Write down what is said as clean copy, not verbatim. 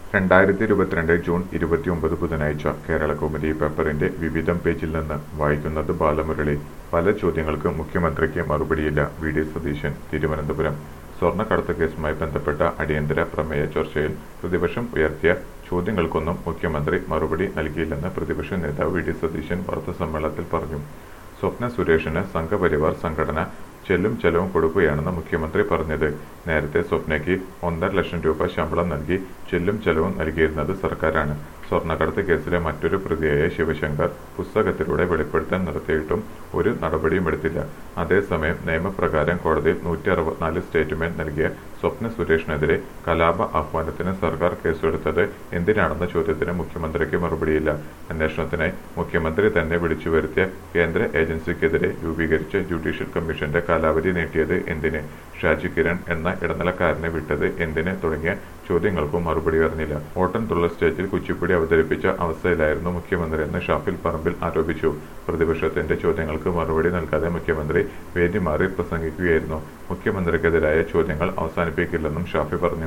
2022 June 29 ബുധനാഴ്ച കേരളകൗമുദി പേപ്പറിന്റെ വിവിധം പേജിൽ നിന്ന് വായിക്കുന്നത് ബാലമുരളി. പല ചോദ്യങ്ങൾക്ക് മുഖ്യമന്ത്രിക്ക് മറുപടിയില്ല. വി.ഡി. സതീശൻ, തിരുവനന്തപുരം. സ്വർണ്ണക്കടത്ത് കേസുമായി ബന്ധപ്പെട്ട അടിയന്തര പ്രമേയ ചർച്ചയിൽ പ്രതിപക്ഷം ഉയർത്തിയ ചോദ്യങ്ങൾക്കൊന്നും മുഖ്യമന്ത്രി മറുപടി നൽകിയില്ലെന്ന് പ്രതിപക്ഷ നേതാവ് വി.ഡി. സതീശൻ വാർത്താസമ്മേളനത്തിൽ പറഞ്ഞു. സ്വപ്ന സുരേഷിന് സംഘപരിവാർ സംഘടന ചെല്ലും ചെലവും കൊടുക്കുകയാണെന്ന് മുഖ്യമന്ത്രി പറഞ്ഞത്. നേരത്തെ സ്വപ്നയ്ക്ക് 1.5 ലക്ഷം രൂപ ശമ്പളം നൽകി ചെല്ലും ചെലവും നൽകിയിരുന്നത് സർക്കാരാണ്. സ്വർണ്ണക്കടത്ത് കേസിലെ മറ്റൊരു പ്രതിയായ ശിവശങ്കർ പുസ്തകത്തിലൂടെ വെളിപ്പെടുത്തൽ നടത്തിയിട്ടും ഒരു നടപടിയും എടുത്തില്ല. അതേസമയം നിയമപ്രകാരം കോടതിയിൽ 164 സ്റ്റേറ്റ്മെന്റ് നൽകിയ സ്വപ്ന സുരേഷിനെതിരെ കലാപ ആഹ്വാനത്തിന് സർക്കാർ കേസെടുത്തത് എന്തിനാണെന്ന ചോദ്യത്തിന് മുഖ്യമന്ത്രിക്ക് മറുപടിയില്ല. അന്വേഷണത്തിനായി മുഖ്യമന്ത്രി തന്നെ വിളിച്ചു വരുത്തിയ കേന്ദ്ര ഏജൻസിക്കെതിരെ രൂപീകരിച്ച ജുഡീഷ്യൽ കമ്മീഷന്റെ കാലാവധി നീട്ടിയത് എന്തിന്, ഷാജി കിരൺ എന്ന ഇടനിലക്കാരനെ വിട്ടത് എന്തിന് തുടങ്ങിയ ചോദ്യങ്ങൾക്കും മറുപടി പറഞ്ഞില്ല. ഓട്ടൻതുള്ളൽ സ്റ്റേജിൽ കുച്ചിപ്പുടി അവതരിപ്പിച്ച അവസ്ഥയിലായിരുന്നു മുഖ്യമന്ത്രിയെന്ന് ഷാഫിൽ പറമ്പിൽ ആരോപിച്ചു. പ്രതിപക്ഷത്തിന്റെ ചോദ്യങ്ങൾക്ക് മറുപടി നൽകാതെ മുഖ്യമന്ത്രി വേദി മാറി പ്രസംഗിക്കുകയായിരുന്നു. മുഖ്യമന്ത്രിക്കെതിരായ ചോദ്യങ്ങൾ അവസാനിപ്പിക്കില്ലെന്നും ഷാഫി പറഞ്ഞു.